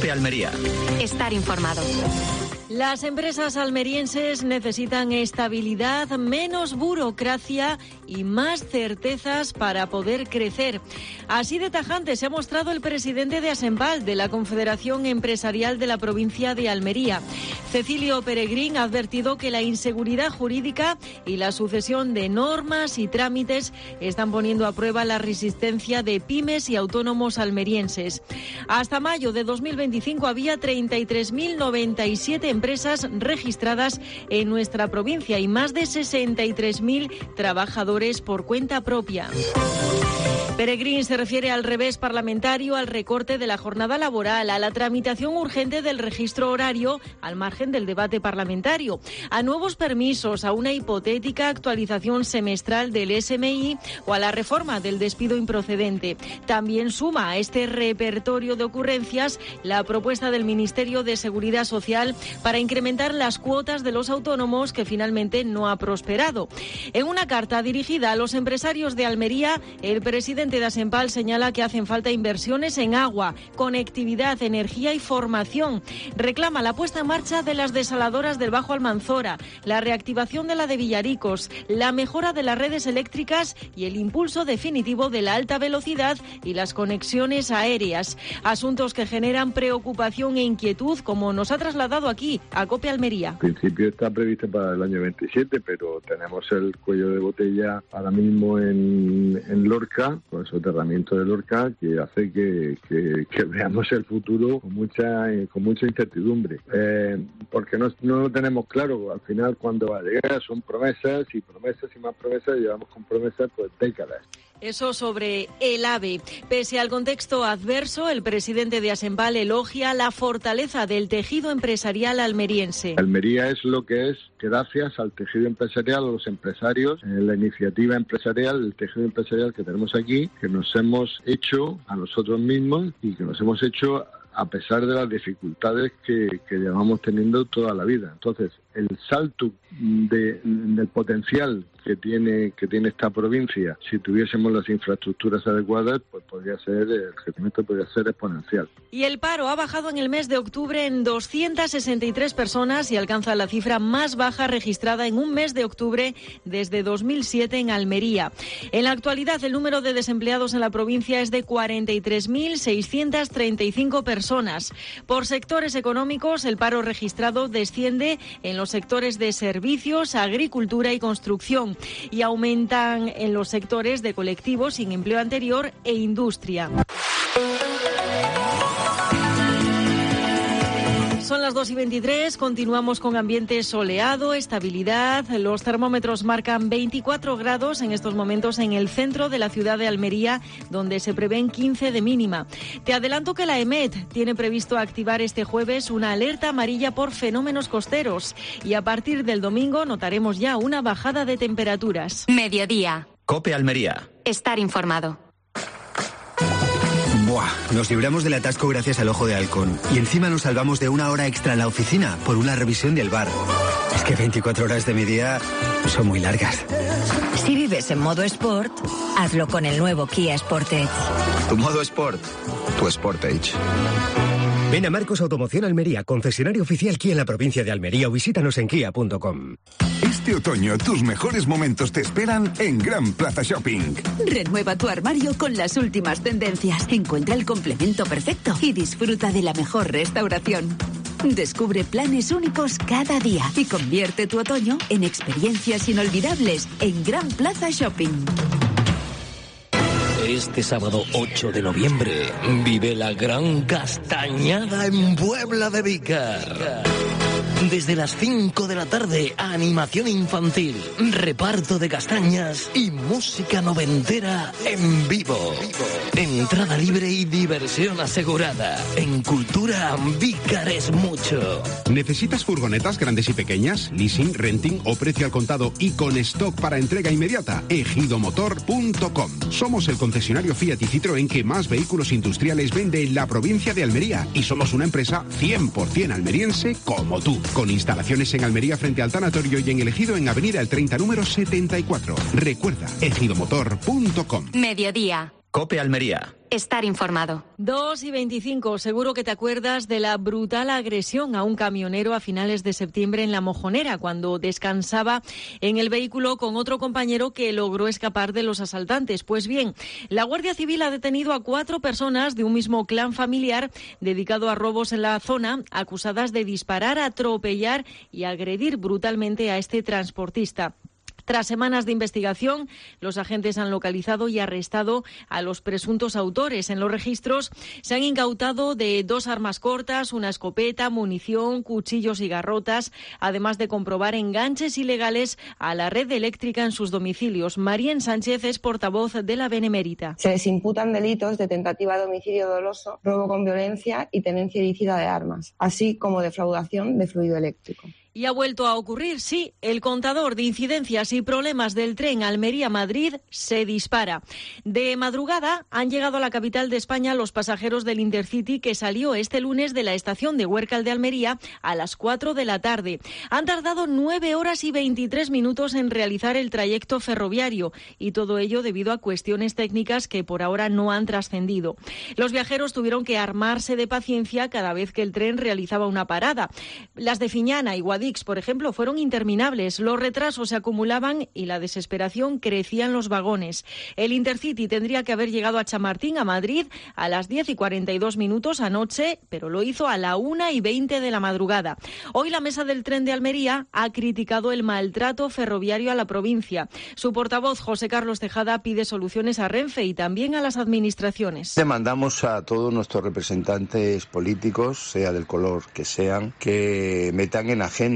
COPE Almería. Estar informado. Las empresas almerienses necesitan estabilidad, menos burocracia y más certezas para poder crecer. Así de tajante se ha mostrado el presidente de Asempal, de la Confederación Empresarial de la provincia de Almería. Cecilio Peregrín ha advertido que la inseguridad jurídica y la sucesión de normas y trámites están poniendo a prueba la resistencia de pymes y autónomos almerienses. Hasta mayo de 2025 había 33.097 empresas registradas en nuestra provincia y más de 63.000 trabajadores por cuenta propia. Peregrín se refiere al revés parlamentario, al recorte de la jornada laboral, a la tramitación urgente del registro horario al margen del debate parlamentario, a nuevos permisos, a una hipotética actualización semestral del SMI o a la reforma del despido improcedente. También suma a este repertorio de ocurrencias la propuesta del Ministerio de Seguridad Social para incrementar las cuotas de los autónomos, que finalmente no ha prosperado. En una carta dirigida a los empresarios de Almería, el presidente de Asempal señala que hacen falta inversiones en agua, conectividad, energía y formación. Reclama la puesta en marcha de las desaladoras del Bajo Almanzora, la reactivación de la de Villaricos, la mejora de las redes eléctricas y el impulso definitivo de la alta velocidad y las conexiones aéreas. Asuntos que generan preocupación e inquietud, como nos ha trasladado aquí a COPE Almería. En principio está previsto para el año 27, pero tenemos el cuello de botella ahora mismo en Lorca, con el soterramiento de Lorca, que hace que veamos el futuro con mucha incertidumbre, porque no lo tenemos claro al final cuándo va a llegar. Son promesas y más promesas, llevamos con promesas pues décadas. Eso sobre el AVE. Pese al contexto adverso, el presidente de Asempal elogia la fortaleza del tejido empresarial almeriense. Almería es lo que es gracias al tejido empresarial, a los empresarios, la iniciativa empresarial, el tejido empresarial que tenemos aquí, que nos hemos hecho a nosotros mismos y que nos hemos hecho a pesar de las dificultades que llevamos teniendo toda la vida. Entonces, el salto del potencial que tiene esta provincia, si tuviésemos las infraestructuras adecuadas, pues el crecimiento podría ser exponencial. Y el paro ha bajado en el mes de octubre en 263 personas y alcanza la cifra más baja registrada en un mes de octubre desde 2007 en Almería. En la actualidad, el número de desempleados en la provincia es de 43.635 personas. Por sectores económicos, el paro registrado desciende en los sectores de servicios, agricultura y construcción, y aumentan en los sectores de colectivos sin empleo anterior e industria. Son las 2:23, continuamos con ambiente soleado, estabilidad. Los termómetros marcan 24 grados en estos momentos en el centro de la ciudad de Almería, donde se prevén 15 de mínima. Te adelanto que la EMET tiene previsto activar este jueves una alerta amarilla por fenómenos costeros y a partir del domingo notaremos ya una bajada de temperaturas. Mediodía. COPE Almería. Estar informado. Buah, nos libramos del atasco gracias al Ojo de Halcón. Y encima nos salvamos de una hora extra en la oficina por una revisión del bar. Es que 24 horas de mi día son muy largas. Si vives en modo Sport, hazlo con el nuevo Kia Sportage. Tu modo Sport, tu Sportage. Ven a Marcos Automoción Almería, concesionario oficial Kia en la provincia de Almería, o visítanos en kia.com. Este otoño tus mejores momentos te esperan en Gran Plaza Shopping. Renueva tu armario con las últimas tendencias. Encuentra el complemento perfecto y disfruta de la mejor restauración. Descubre planes únicos cada día y convierte tu otoño en experiencias inolvidables en Gran Plaza Shopping. Este sábado 8 de noviembre vive la gran castañada en Puebla de Vícar. Desde las 5 de la tarde, animación infantil, reparto de castañas y música noventera en vivo. Entrada libre y diversión asegurada. En Cultura, Vícar es mucho. ¿Necesitas furgonetas grandes y pequeñas? Leasing, renting o precio al contado y con stock para entrega inmediata. ejidomotor.com. Somos el concesionario Fiat y Citroën que más vehículos industriales vende en la provincia de Almería y somos una empresa 100% almeriense como tú. Con instalaciones en Almería frente al tanatorio y en El Ejido en Avenida El 30 número 74. Recuerda, ejidomotor.com. Mediodía. COPE Almería. Estar informado. 2:25. Seguro que te acuerdas de la brutal agresión a un camionero a finales de septiembre en La Mojonera, cuando descansaba en el vehículo con otro compañero que logró escapar de los asaltantes. Pues bien, la Guardia Civil ha detenido a 4 personas de un mismo clan familiar dedicado a robos en la zona, acusadas de disparar, atropellar y agredir brutalmente a este transportista. Tras semanas de investigación, los agentes han localizado y arrestado a los presuntos autores. En los registros se han incautado de 2 armas cortas, una escopeta, munición, cuchillos y garrotas, además de comprobar enganches ilegales a la red eléctrica en sus domicilios. Marien Sánchez es portavoz de la Benemérita. Se les imputan delitos de tentativa de homicidio doloso, robo con violencia y tenencia ilícita de armas, así como defraudación de fluido eléctrico. Y ha vuelto a ocurrir, sí, el contador de incidencias y problemas del tren Almería-Madrid se dispara. De madrugada han llegado a la capital de España los pasajeros del Intercity que salió este lunes de la estación de Huércal de Almería a las 4 de la tarde. Han tardado 9 horas y 23 minutos en realizar el trayecto ferroviario y todo ello debido a cuestiones técnicas que por ahora no han trascendido. Los viajeros tuvieron que armarse de paciencia cada vez que el tren realizaba una parada. Las de Fiñana y Guadix, por ejemplo, fueron interminables. Los retrasos se acumulaban y la desesperación crecía en los vagones. El Intercity tendría que haber llegado a Chamartín, a Madrid, a las 10:42 anoche, pero lo hizo a la 1:20 de la madrugada. Hoy la mesa del tren de Almería ha criticado el maltrato ferroviario a la provincia. Su portavoz, José Carlos Tejada, pide soluciones a Renfe y también a las administraciones. Demandamos a todos nuestros representantes políticos, sea del color que sean, que metan en agenda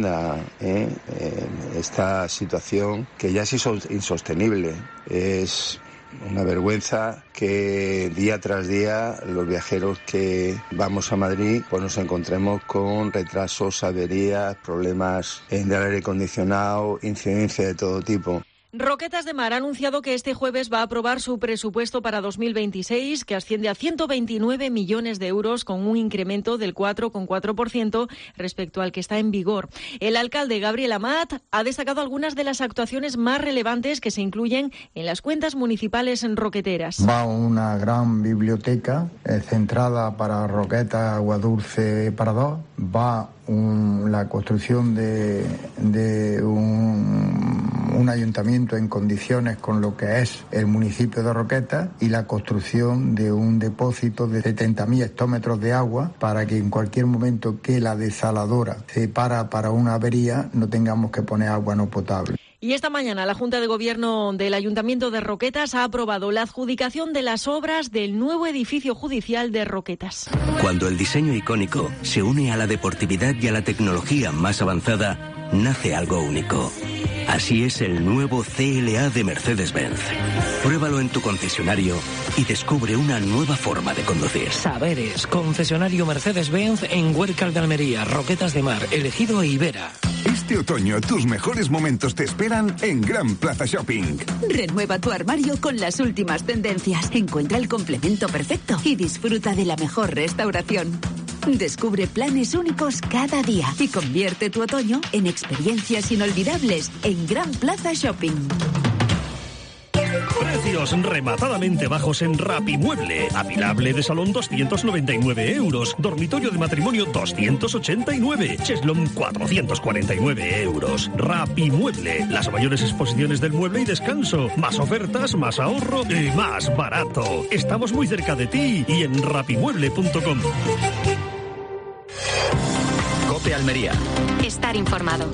esta situación que ya es insostenible. Es una vergüenza que día tras día los viajeros que vamos a Madrid pues nos encontremos con retrasos, averías, problemas del aire acondicionado, incidencia de todo tipo. Roquetas de Mar ha anunciado que este jueves va a aprobar su presupuesto para 2026, que asciende a 129 millones de euros, con un incremento del 4,4% respecto al que está en vigor. El alcalde Gabriel Amat ha destacado algunas de las actuaciones más relevantes que se incluyen en las cuentas municipales roqueteras. Va una gran biblioteca centrada para Roquetas, Aguadulce para dos. Va la construcción de un ayuntamiento en condiciones con lo que es el municipio de Roquetas y la construcción de un depósito de 70.000 hectómetros de agua para que en cualquier momento que la desaladora se para una avería no tengamos que poner agua no potable. Y esta mañana la Junta de Gobierno del Ayuntamiento de Roquetas ha aprobado la adjudicación de las obras del nuevo edificio judicial de Roquetas. Cuando el diseño icónico se une a la deportividad y a la tecnología más avanzada, nace algo único. Así es el nuevo CLA de Mercedes-Benz. Pruébalo en tu concesionario y descubre una nueva forma de conducir. Saberes, concesionario Mercedes-Benz en Huércal de Almería, Roquetas de Mar, El Ejido e Ibera. Este otoño tus mejores momentos te esperan en Gran Plaza Shopping. Renueva tu armario con las últimas tendencias. Encuentra el complemento perfecto y disfruta de la mejor restauración. Descubre planes únicos cada día y convierte tu otoño en experiencias inolvidables en Gran Plaza Shopping. Precios rematadamente bajos en Rapimueble. Apilable de salón 299 euros. Dormitorio de matrimonio 289. Cheslón 449 euros. Rapimueble. Las mayores exposiciones del mueble y descanso. Más ofertas, más ahorro y más barato. Estamos muy cerca de ti y en rapimueble.com. COPE Almería. Estar informado.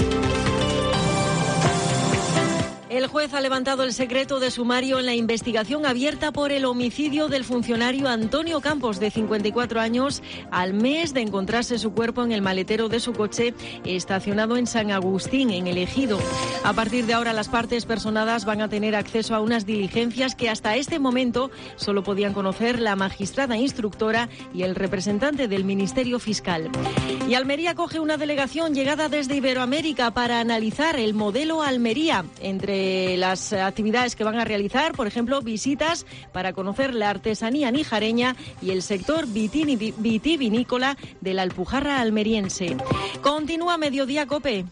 El juez ha levantado el secreto de sumario en la investigación abierta por el homicidio del funcionario Antonio Campos, de 54 años, al mes de encontrarse su cuerpo en el maletero de su coche estacionado en San Agustín, en El Ejido. A partir de ahora, las partes personadas van a tener acceso a unas diligencias que hasta este momento solo podían conocer la magistrada instructora y el representante del Ministerio Fiscal. Y Almería acoge una delegación llegada desde Iberoamérica para analizar el modelo Almería. Entre las actividades que van a realizar, por ejemplo, visitas para conocer la artesanía nijareña y el sector vitivinícola de la Alpujarra almeriense. Continúa Mediodía COPE.